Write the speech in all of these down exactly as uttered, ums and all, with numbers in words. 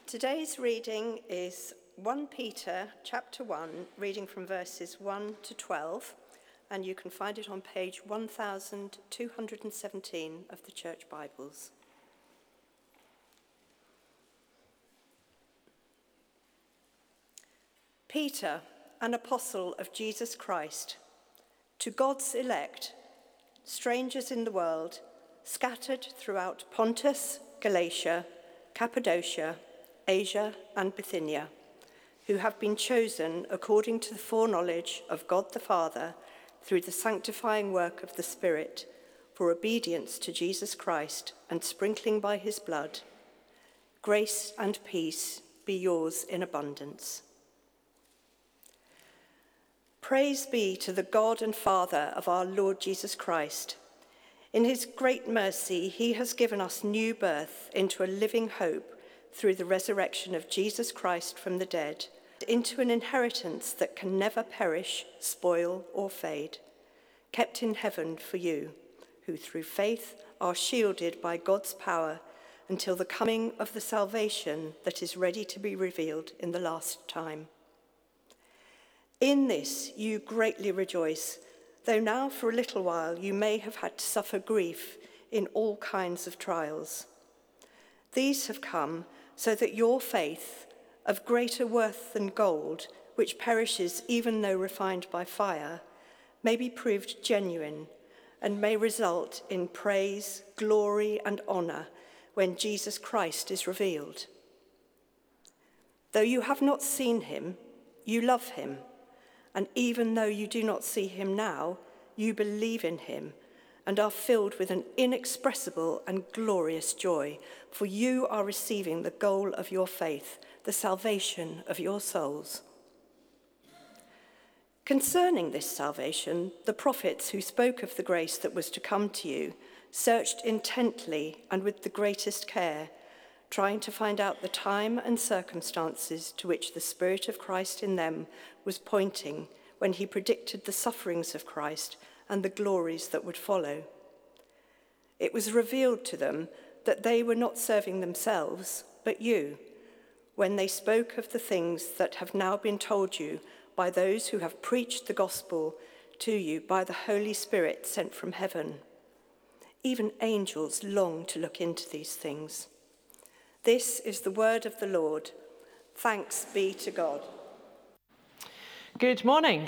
Today's reading is First Peter chapter one, reading from verses one to twelve, and you can find it on page one thousand two hundred seventeen of the Church Bibles. Peter, an apostle of Jesus Christ, to God's elect, strangers in the world, scattered throughout Pontus, Galatia, Cappadocia, Asia and Bithynia, who have been chosen according to the foreknowledge of God the Father through the sanctifying work of the Spirit for obedience to Jesus Christ and sprinkling by his blood. Grace and peace be yours in abundance. Praise be to the God and Father of our Lord Jesus Christ. In his great mercy, he has given us new birth into a living hope through the resurrection of Jesus Christ from the dead, into an inheritance that can never perish, spoil, or fade, kept in heaven for you, who through faith are shielded by God's power until the coming of the salvation that is ready to be revealed in the last time. In this you greatly rejoice, though now for a little while you may have had to suffer grief in all kinds of trials. These have come so that your faith, of greater worth than gold, which perishes even though refined by fire, may be proved genuine and may result in praise, glory, and honor when Jesus Christ is revealed. Though you have not seen him, you love him, and even though you do not see him now, you believe in him and are filled with an inexpressible and glorious joy, for you are receiving the goal of your faith, the salvation of your souls. Concerning this salvation, the prophets who spoke of the grace that was to come to you searched intently and with the greatest care, trying to find out the time and circumstances to which the Spirit of Christ in them was pointing when he predicted the sufferings of Christ and the glories that would follow. It was revealed to them that they were not serving themselves, but you, when they spoke of the things that have now been told you by those who have preached the gospel to you by the Holy Spirit sent from heaven. Even angels long to look into these things. This is the word of the Lord. Thanks be to God. Good morning.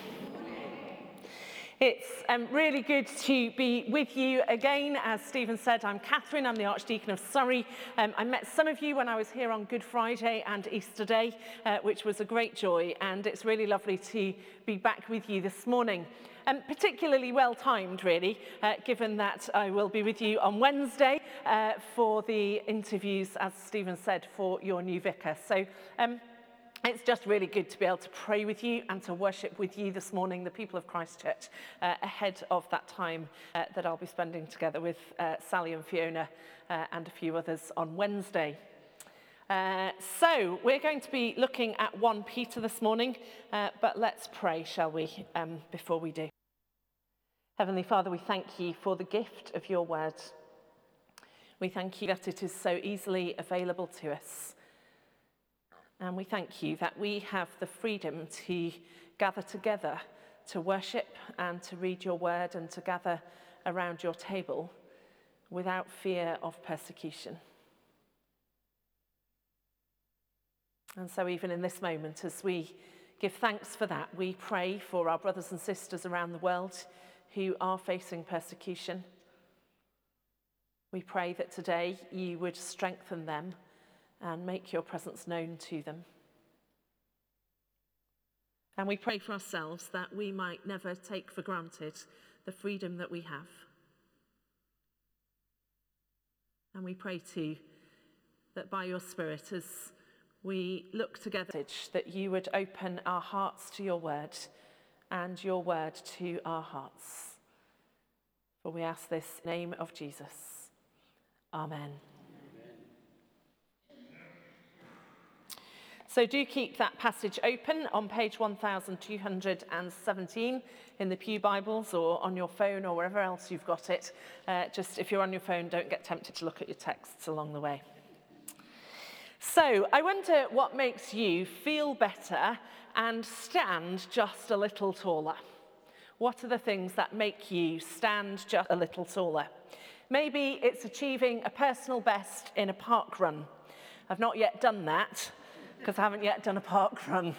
It's um, really good to be with you again. As Stephen said, I'm Catherine, I'm the Archdeacon of Surrey. Um, I met some of you when I was here on Good Friday and Easter Day, uh, which was a great joy, and it's really lovely to be back with you this morning. Um, particularly well-timed, really, uh, given that I will be with you on Wednesday uh, for the interviews, as Stephen said, for your new vicar. So. Um, It's just really good to be able to pray with you and to worship with you this morning, the people of Christchurch, uh, ahead of that time uh, that I'll be spending together with uh, Sally and Fiona uh, and a few others on Wednesday. Uh, so we're going to be looking at First Peter this morning, uh, but let's pray, shall we, um, before we do. Heavenly Father, we thank you for the gift of your word. We thank you that it is so easily available to us. And we thank you that we have the freedom to gather together to worship and to read your word and to gather around your table without fear of persecution. And so even in this moment, as we give thanks for that, we pray for our brothers and sisters around the world who are facing persecution. We pray that today you would strengthen them and make your presence known to them. And we pray for ourselves that we might never take for granted the freedom that we have. And we pray too that by your Spirit, as we look together, that you would open our hearts to your word and your word to our hearts. For we ask this in the name of Jesus. Amen. So do keep that passage open on page one thousand two hundred seventeen in the Pew Bibles or on your phone or wherever else you've got it. Uh, just if you're on your phone, don't get tempted to look at your texts along the way. So I wonder what makes you feel better and stand just a little taller. What are the things that make you stand just a little taller? Maybe it's achieving a personal best in a park run. I've not yet done that because I haven't yet done a park run.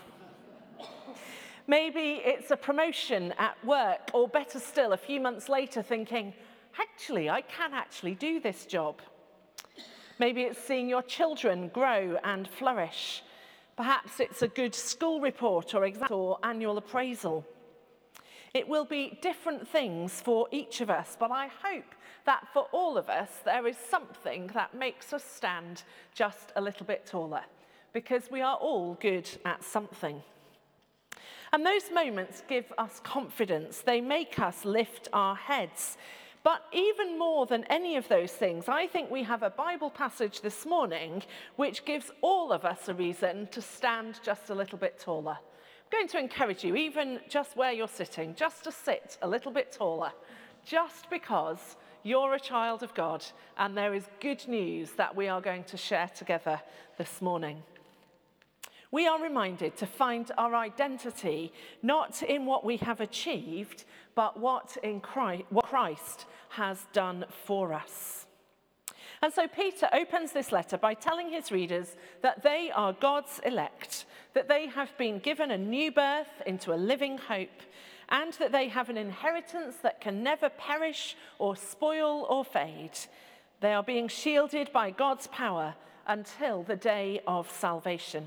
Maybe it's a promotion at work, or better still, a few months later thinking, actually, I can actually do this job. Maybe it's seeing your children grow and flourish. Perhaps it's a good school report or exam or annual appraisal. It will be different things for each of us, but I hope that for all of us, there is something that makes us stand just a little bit taller, because we are all good at something. And those moments give us confidence. They make us lift our heads. But even more than any of those things, I think we have a Bible passage this morning which gives all of us a reason to stand just a little bit taller. I'm going to encourage you, even just where you're sitting, just to sit a little bit taller, just because you're a child of God and there is good news that we are going to share together this morning. We are reminded to find our identity not in what we have achieved, but what in Christ, what Christ has done for us. And so Peter opens this letter by telling his readers that they are God's elect, that they have been given a new birth into a living hope, and that they have an inheritance that can never perish or spoil or fade. They are being shielded by God's power until the day of salvation.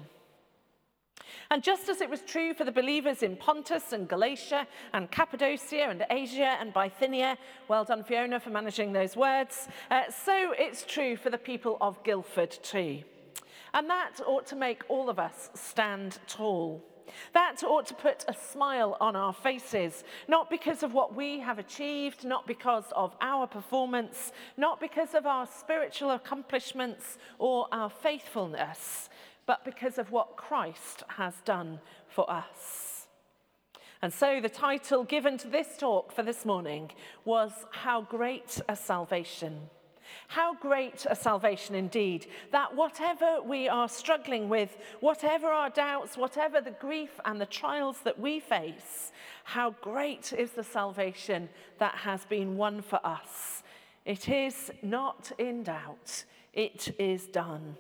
And just as it was true for the believers in Pontus and Galatia and Cappadocia and Asia and Bithynia, well done Fiona for managing those words, uh, so it's true for the people of Guildford too. And that ought to make all of us stand tall. That ought to put a smile on our faces, not because of what we have achieved, not because of our performance, not because of our spiritual accomplishments or our faithfulness, but because of what Christ has done for us. And so the title given to this talk for this morning was How Great a Salvation. How great a salvation indeed, that whatever we are struggling with, whatever our doubts, whatever the grief and the trials that we face, how great is the salvation that has been won for us. It is not in doubt, it is done.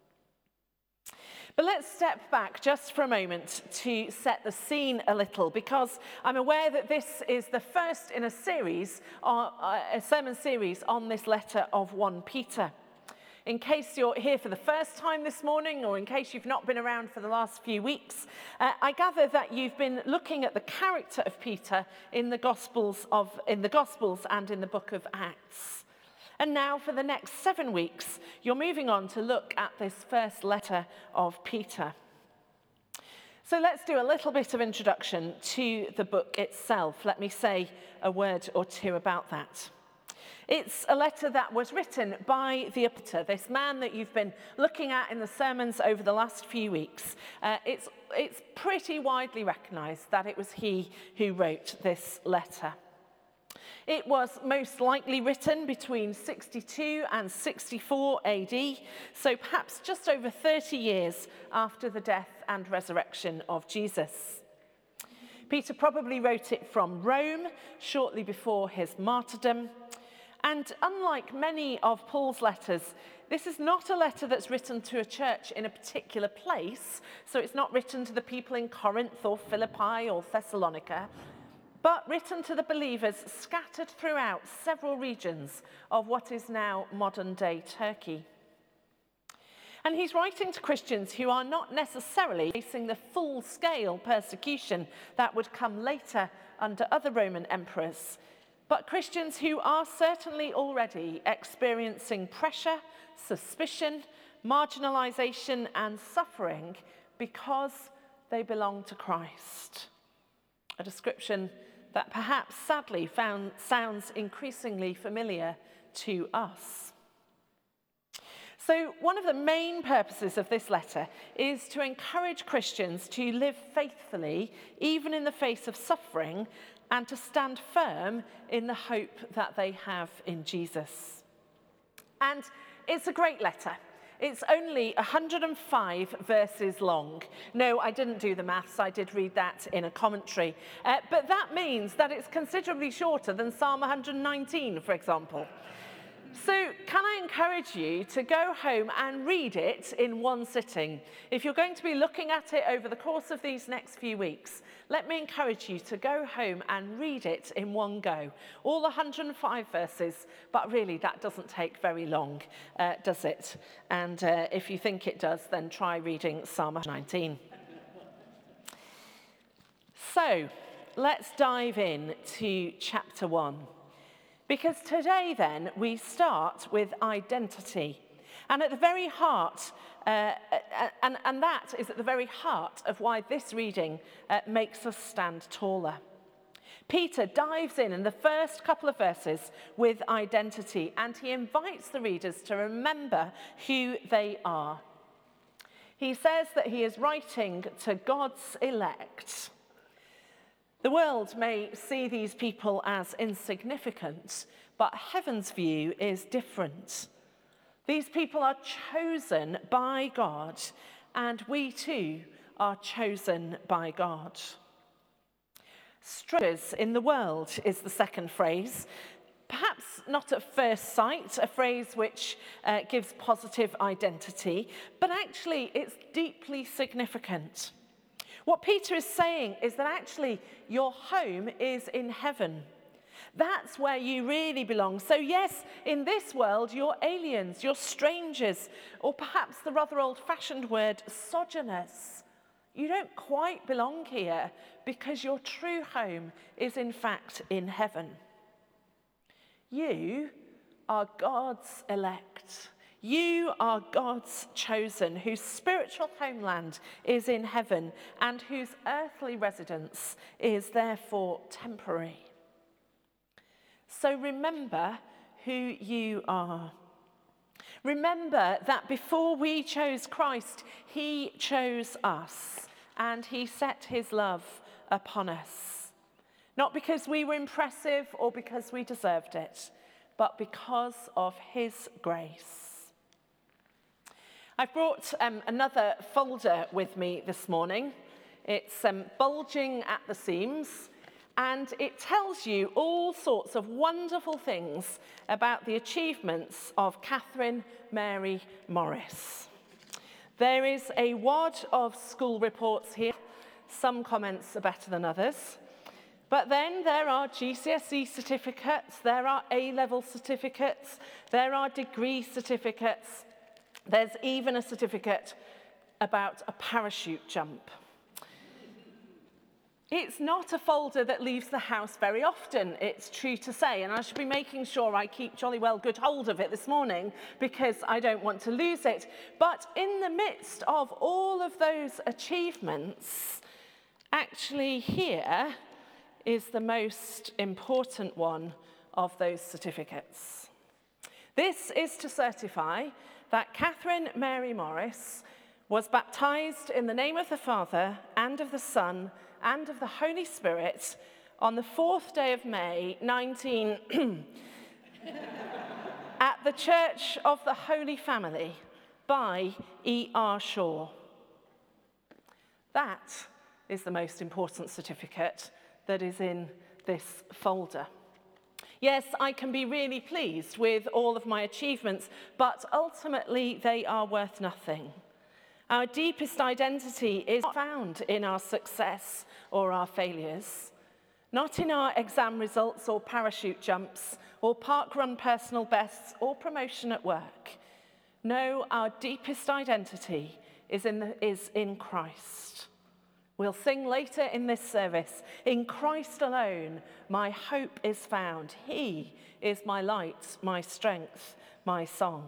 But let's step back just for a moment to set the scene a little, because I'm aware that this is the first in a series, uh, a sermon series on this letter of First Peter. In case you're here for the first time this morning, or in case you've not been around for the last few weeks, uh, I gather that you've been looking at the character of Peter in the Gospels of in the Gospels and in the book of Acts. And now for the next seven weeks, you're moving on to look at this first letter of Peter. So let's do a little bit of introduction to the book itself. Let me say a word or two about that. It's a letter that was written by the Peter, this man that you've been looking at in the sermons over the last few weeks. Uh, it's, it's pretty widely recognized that it was he who wrote this letter. It was most likely written between sixty-two and sixty-four A D, so perhaps just over thirty years after the death and resurrection of Jesus. Peter probably wrote it from Rome shortly before his martyrdom. And unlike many of Paul's letters, this is not a letter that's written to a church in a particular place, so it's not written to the people in Corinth or Philippi or Thessalonica, but written to the believers scattered throughout several regions of what is now modern-day Turkey. And he's writing to Christians who are not necessarily facing the full-scale persecution that would come later under other Roman emperors, but Christians who are certainly already experiencing pressure, suspicion, marginalization, and suffering because they belong to Christ. A description that perhaps sadly found, sounds increasingly familiar to us. So one of the main purposes of this letter is to encourage Christians to live faithfully, even in the face of suffering, and to stand firm in the hope that they have in Jesus. And it's a great letter. It's only one hundred and five verses long. No, I didn't do the maths, I did read that in a commentary. Uh, but that means that it's considerably shorter than Psalm one hundred and nineteen, for example. So can I encourage you to go home and read it in one sitting? If you're going to be looking at it over the course of these next few weeks, let me encourage you to go home and read it in one go. All one hundred and five verses, but really that doesn't take very long, uh, does it? And uh, if you think it does, then try reading Psalm one nineteen. So let's dive in to chapter one. Because today, then, we start with identity. And at the very heart, uh, and, and that is at the very heart of why this reading uh, makes us stand taller. Peter dives in in the first couple of verses with identity, and he invites the readers to remember who they are. He says that he is writing to God's elect. The world may see these people as insignificant, but heaven's view is different. These people are chosen by God, and we too are chosen by God. Strangers in the world is the second phrase. Perhaps not at first sight, a phrase which uh, gives positive identity, but actually it's deeply significant. What Peter is saying is that actually your home is in heaven. That's where you really belong. So yes, in this world, you're aliens, you're strangers, or perhaps the rather old-fashioned word, sojourners. You don't quite belong here because your true home is in fact in heaven. You are God's elect. You are God's chosen, whose spiritual homeland is in heaven and whose earthly residence is therefore temporary. So remember who you are. Remember that before we chose Christ, he chose us and he set his love upon us. Not because we were impressive or because we deserved it, but because of his grace. I've brought um, another folder with me this morning. It's um, bulging at the seams, and it tells you all sorts of wonderful things about the achievements of Catherine Mary Morris. There is a wad of school reports here. Some comments are better than others. But then there are G C S E certificates, there are A-level certificates, there are degree certificates. There's even a certificate about a parachute jump. It's not a folder that leaves the house very often, it's true to say, and I should be making sure I keep jolly well good hold of it this morning because I don't want to lose it. But in the midst of all of those achievements, actually here is the most important one of those certificates. This is to certify that Catherine Mary Morris was baptized in the name of the Father and of the Son and of the Holy Spirit on the fourth day of May, nineteen at the Church of the Holy Family by E R Shaw. That is the most important certificate that is in this folder. Yes, I can be really pleased with all of my achievements, but ultimately they are worth nothing. Our deepest identity is not found in our success or our failures, not in our exam results or parachute jumps or parkrun personal bests or promotion at work. No, our deepest identity is in, the, is in Christ. We'll sing later in this service, in Christ alone, my hope is found. He is my light, my strength, my song.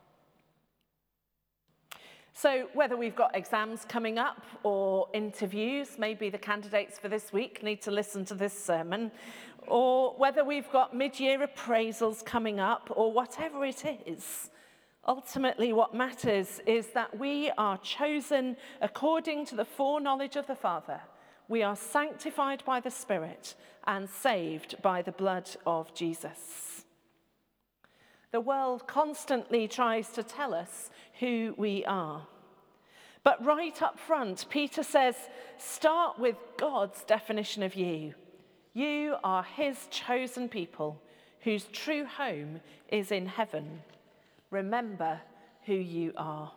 So whether we've got exams coming up or interviews, maybe the candidates for this week need to listen to this sermon, or whether we've got mid-year appraisals coming up, or whatever it is, ultimately, what matters is that we are chosen according to the foreknowledge of the Father. We are sanctified by the Spirit and saved by the blood of Jesus. The world constantly tries to tell us who we are. But right up front, Peter says, start with God's definition of you. You are his chosen people, whose true home is in heaven. Remember who you are.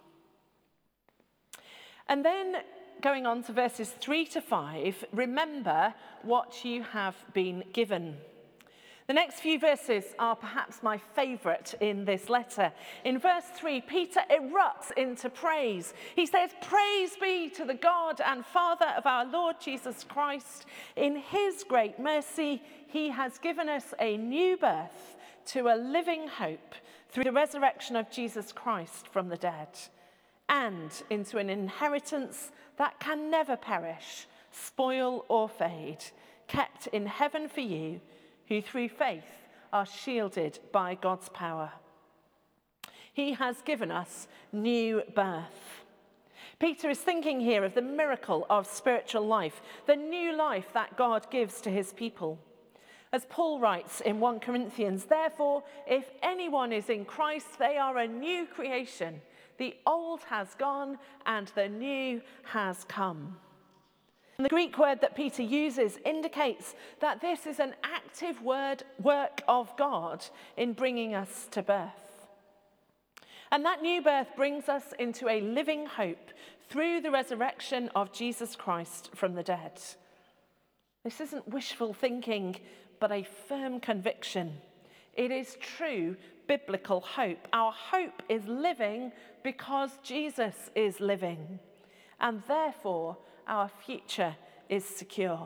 And then going on to verses three to five, remember what you have been given. The next few verses are perhaps my favourite in this letter. In verse three, Peter erupts into praise. He says, praise be to the God and Father of our Lord Jesus Christ. In his great mercy, he has given us a new birth to a living hope through the resurrection of Jesus Christ from the dead, and into an inheritance that can never perish, spoil or fade, kept in heaven for you, who through faith are shielded by God's power. He has given us new birth. Peter is thinking here of the miracle of spiritual life, the new life that God gives to his people. As Paul writes in First Corinthians, therefore, if anyone is in Christ, they are a new creation. The old has gone and the new has come. And the Greek word that Peter uses indicates that this is an active word, work of God in bringing us to birth. And that new birth brings us into a living hope through the resurrection of Jesus Christ from the dead. This isn't wishful thinking, but a firm conviction. It is true biblical hope. Our hope is living because Jesus is living, and therefore our future is secure.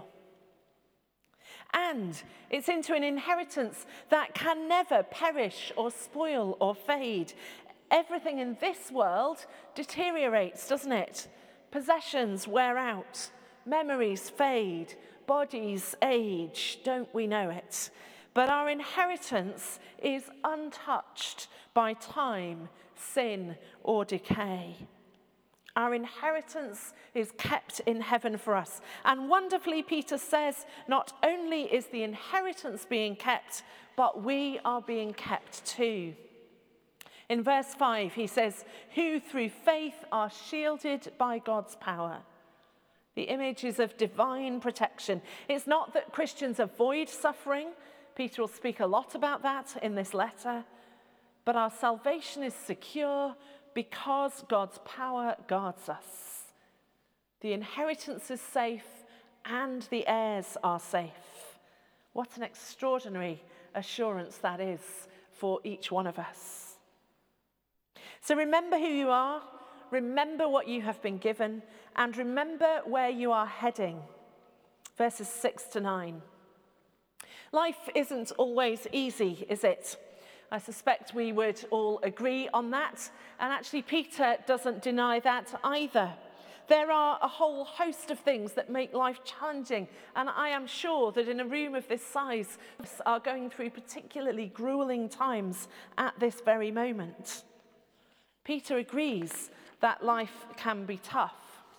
And it's into an inheritance that can never perish or spoil or fade. Everything in this world deteriorates, doesn't it? Possessions wear out, memories fade, bodies age, don't we know it? But our inheritance is untouched by time, sin, or decay. Our inheritance is kept in heaven for us. And wonderfully, Peter says, not only is the inheritance being kept, but we are being kept too. In verse five, he says, who through faith are shielded by God's power. The image is of divine protection. It's not that Christians avoid suffering. Peter will speak a lot about that in this letter. But our salvation is secure because God's power guards us. The inheritance is safe and the heirs are safe. What an extraordinary assurance that is for each one of us. So remember who you are, remember what you have been given, and remember where you are heading. Verses six to nine. Life isn't always easy, is it? I suspect we would all agree on that. And actually, Peter doesn't deny that either. There are a whole host of things that make life challenging. And I am sure that in a room of this size, are going through particularly grueling times at this very moment. Peter agrees that life can be tough.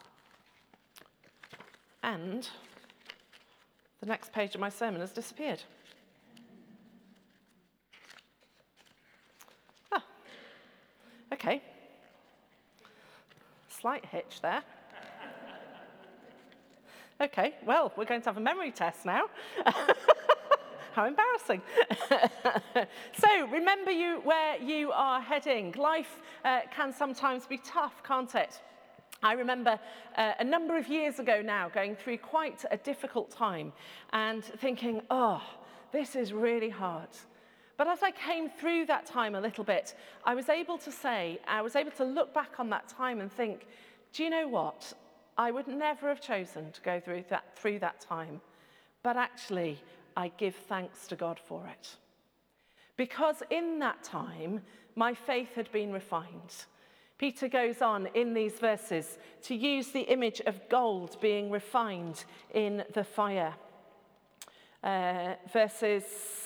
And the next page of my sermon has disappeared. Ah, okay. Slight hitch there. Okay, well, we're going to have a memory test now. How embarrassing. So remember you where you are heading. Life uh, can sometimes be tough, can't it? I remember uh, a number of years ago now going through quite a difficult time and thinking, oh, this is really hard. But as I came through that time a little bit, I was able to say, I was able to look back on that time and think, do you know what? I would never have chosen to go through that, through that time. But actually, I give thanks to God for it. Because in that time, my faith had been refined. Peter goes on in these verses to use the image of gold being refined in the fire. Uh, verses,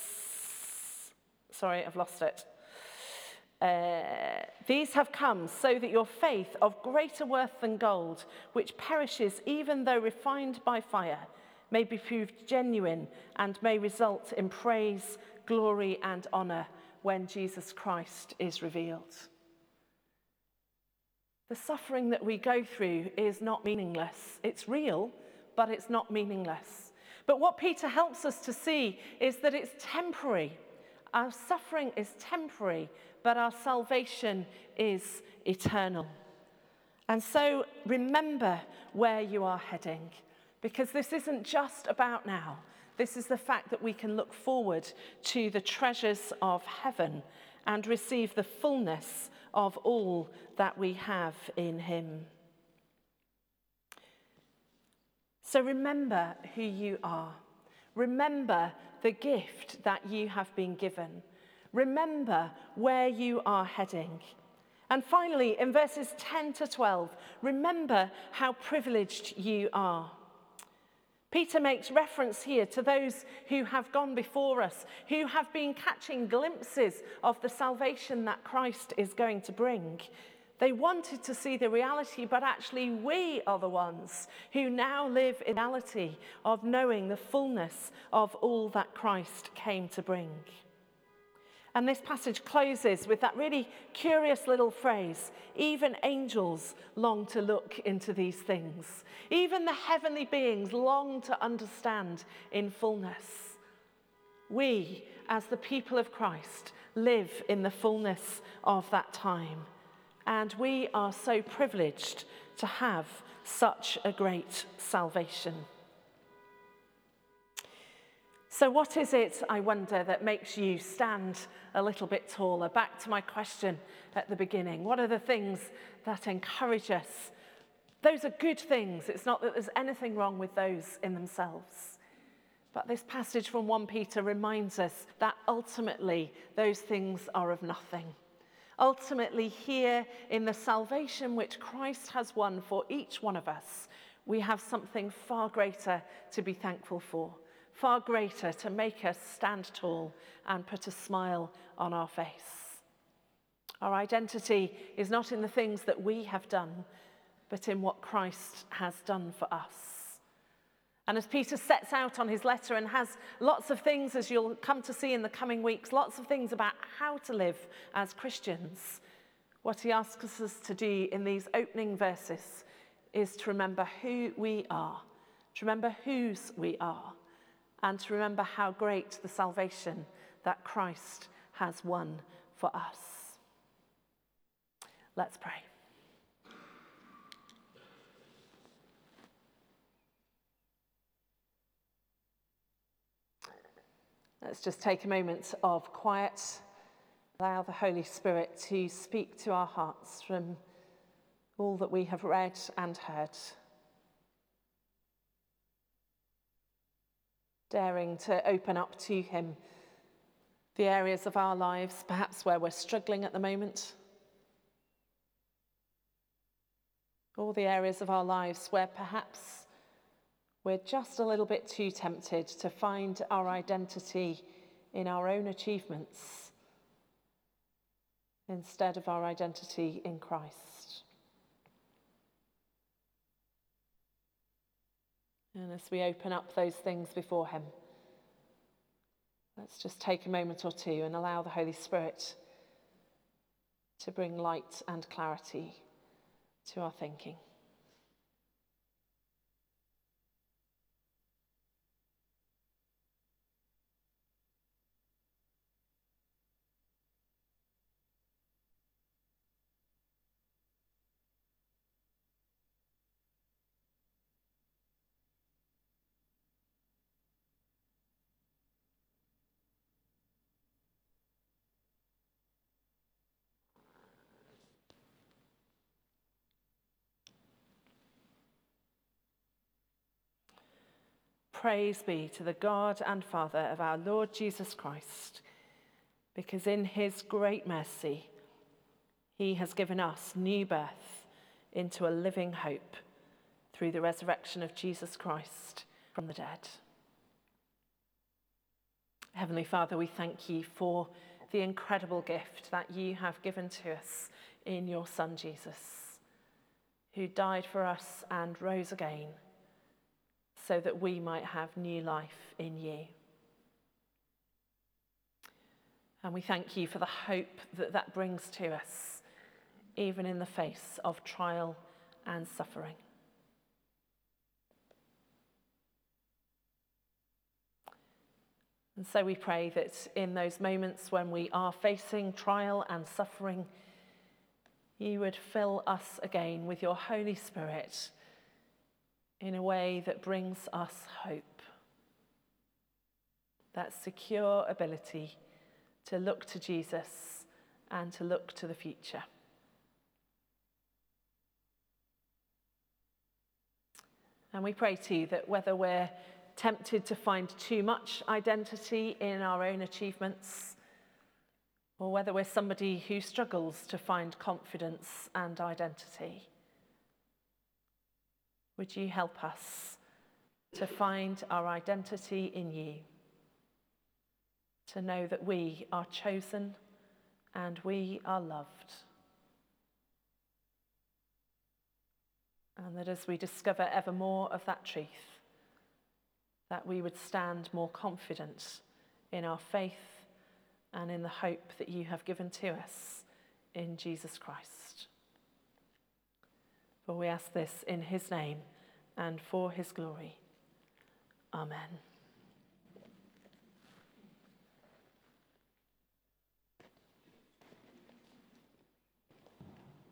sorry, I've lost it. Uh, These have come so that your faith of greater worth than gold, which perishes even though refined by fire, may be proved genuine and may result in praise, glory, and honor when Jesus Christ is revealed. The suffering that we go through is not meaningless. It's real, but it's not meaningless. But what Peter helps us to see is that it's temporary. Our suffering is temporary, but our salvation is eternal. And so remember where you are heading, because this isn't just about now. This is the fact that we can look forward to the treasures of heaven and receive the fullness of all that we have in him. So remember who you are. Remember the gift that you have been given. Remember where you are heading. And finally, in verses ten to twelve, remember how privileged you are. Peter makes reference here to those who have gone before us, who have been catching glimpses of the salvation that Christ is going to bring. They wanted to see the reality, but actually we are the ones who now live in reality of knowing the fullness of all that Christ came to bring. And this passage closes with that really curious little phrase, even angels long to look into these things. Even the heavenly beings long to understand in fullness. We, as the people of Christ, live in the fullness of that time. And we are so privileged to have such a great salvation. So what is it, I wonder, that makes you stand a little bit taller? Back to my question at the beginning. What are the things that encourage us? Those are good things. It's not that there's anything wrong with those in themselves. But this passage from First Peter reminds us that ultimately those things are of nothing. Ultimately, here in the salvation which Christ has won for each one of us, we have something far greater to be thankful for. Far greater to make us stand tall and put a smile on our face. Our identity is not in the things that we have done, but in what Christ has done for us. And as Peter sets out on his letter and has lots of things, as you'll come to see in the coming weeks, lots of things about how to live as Christians, what he asks us to do in these opening verses is to remember who we are, to remember whose we are, and to remember how great the salvation that Christ has won for us. Let's pray. Let's just take a moment of quiet. Allow the Holy Spirit to speak to our hearts from all that we have read and heard. Daring to open up to him the areas of our lives, perhaps where we're struggling at the moment, or the areas of our lives where perhaps we're just a little bit too tempted to find our identity in our own achievements instead of our identity in Christ. And as we open up those things before him, let's just take a moment or two and allow the Holy Spirit to bring light and clarity to our thinking. Praise be to the God and Father of our Lord Jesus Christ, because in his great mercy, he has given us new birth into a living hope through the resurrection of Jesus Christ from the dead. Heavenly Father, we thank you for the incredible gift that you have given to us in your Son Jesus, who died for us and rose again, so that we might have new life in you. And we thank you for the hope that that brings to us, even in the face of trial and suffering. And so we pray that in those moments when we are facing trial and suffering, you would fill us again with your Holy Spirit in a way that brings us hope, that secure ability to look to Jesus and to look to the future. And we pray too that whether we're tempted to find too much identity in our own achievements, or whether we're somebody who struggles to find confidence and identity, would you help us to find our identity in you, to know that we are chosen and we are loved, and that as we discover ever more of that truth, that we would stand more confident in our faith and in the hope that you have given to us in Jesus Christ. For we ask this in his name and for his glory. Amen.